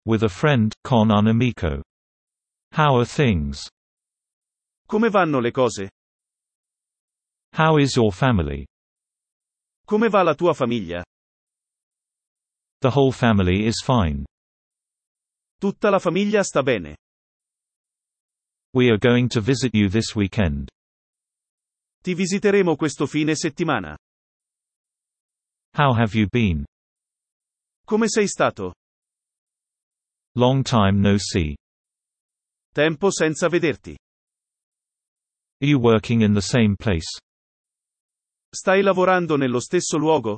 With a friend, con un amico. How are things? Come vanno le cose? How is your family? Come va la tua famiglia? The whole family is fine. Tutta la famiglia sta bene. We are going to visit you this weekend. Ti visiteremo questo fine settimana. How have you been? Come sei stato? Long time no see. Tempo senza vederti. Are you working in the same place? Stai lavorando nello stesso luogo?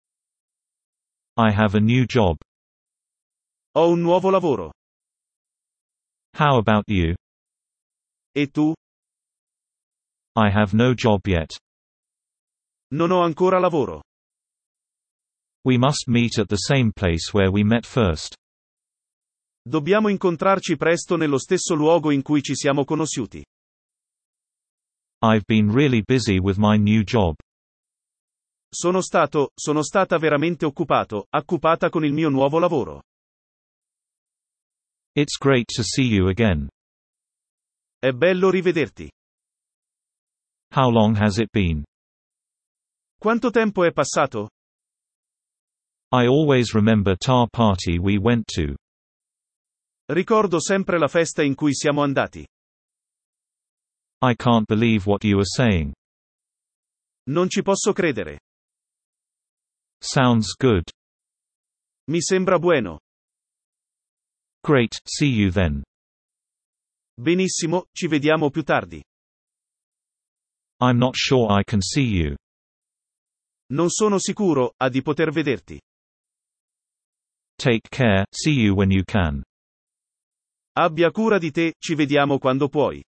I have a new job. Ho un nuovo lavoro. How about you? E tu? I have no job yet. Non ho ancora lavoro. We must meet at the same place where we met first. Dobbiamo incontrarci presto nello stesso luogo in cui ci siamo conosciuti. I've been really busy with my new job. Sono stata veramente occupata con il mio nuovo lavoro. It's great to see you again. È bello rivederti. How long has it been? Quanto tempo è passato? I always remember tar party we went to. Ricordo sempre la festa in cui siamo andati. I can't believe what you are saying. Non ci posso credere. Sounds good. Mi sembra buono. Great, see you then. Benissimo, ci vediamo più tardi. I'm not sure I can see you. Non sono sicuro di poter vederti. Take care, see you when you can. Abbia cura di te, ci vediamo quando puoi.